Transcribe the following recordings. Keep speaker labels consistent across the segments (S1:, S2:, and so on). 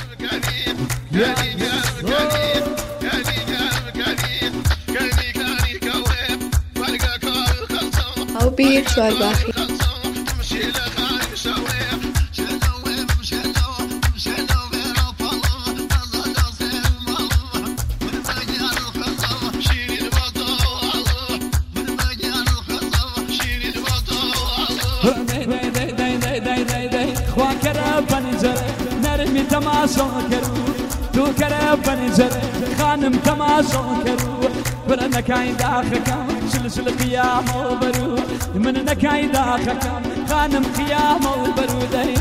S1: او بیر چوار باخی
S2: نرمي تماشا كرو تو كرب بنجر خانم تماشا كرو برنك عيد اخكم شلشل قيام وبرو منك عيد اخكم خانم قيام وبرو داي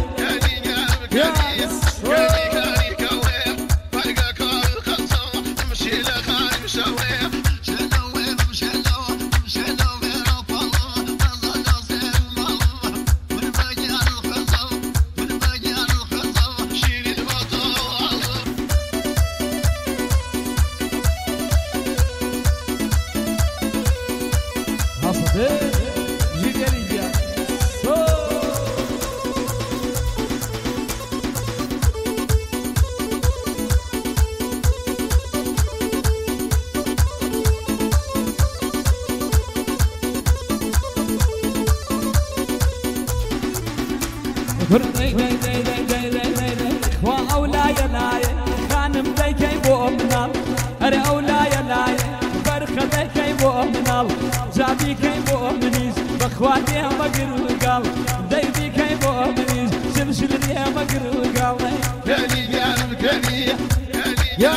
S2: جابي كي بؤمنيز بخواتي مقر قال ديبي كي بؤمنيز سلسل لي مقر قال كلي يا كلي يا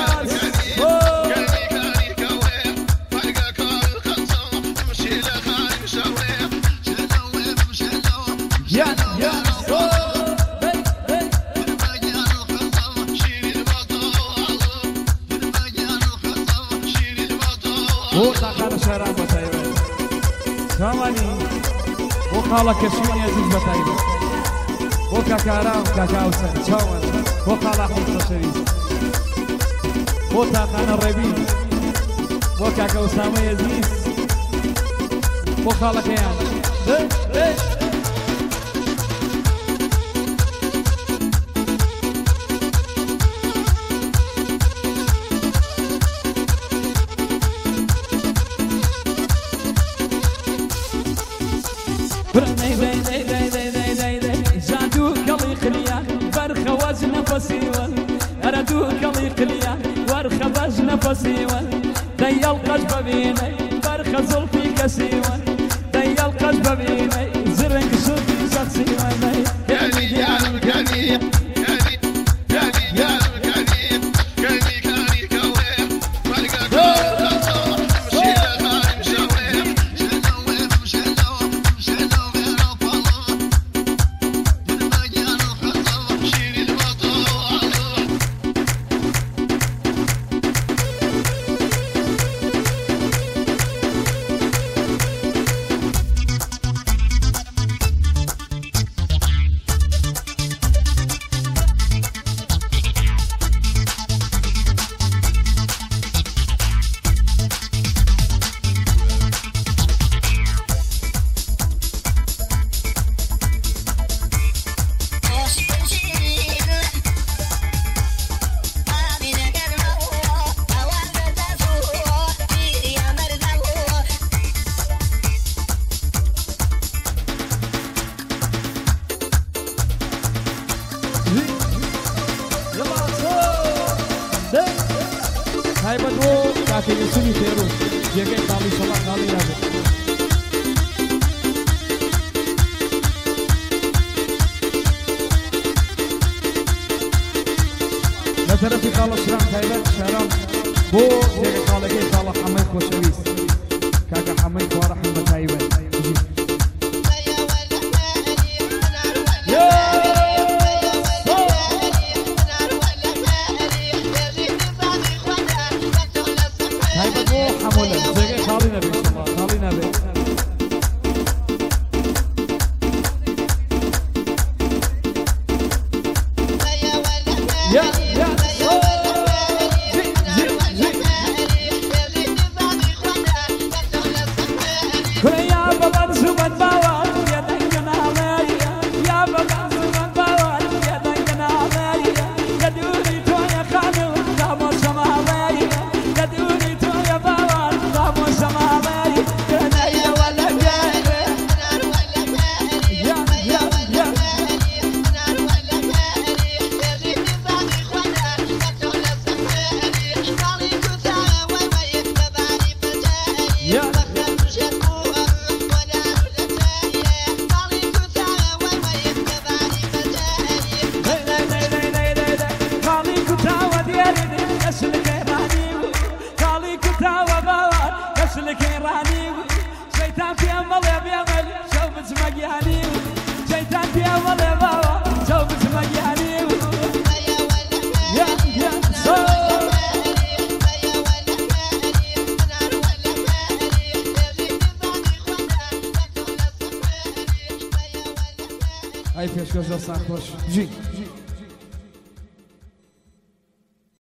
S2: وقال كشمين يزيد بتايبه وكاكارام كاكاوسن شاون وقال حمص شريف وتاقان الربيع وكاكاوسام يزيد وقال كيان نفسيوان دي القلب بيني برخ زلفي كسيوان دي القلب بيني زرق صوتي شخصيوان كاني يا كاني طرفي خالص شرام خيبت شرام بو جيك خالقي خالق حميد وشويس كاكا حميد ورحمة تايوان هيبت بو حمولة جيك خالينا بي ان شاء الله خالينا بي يا بابا پێشکەش دەستان خۆش ژین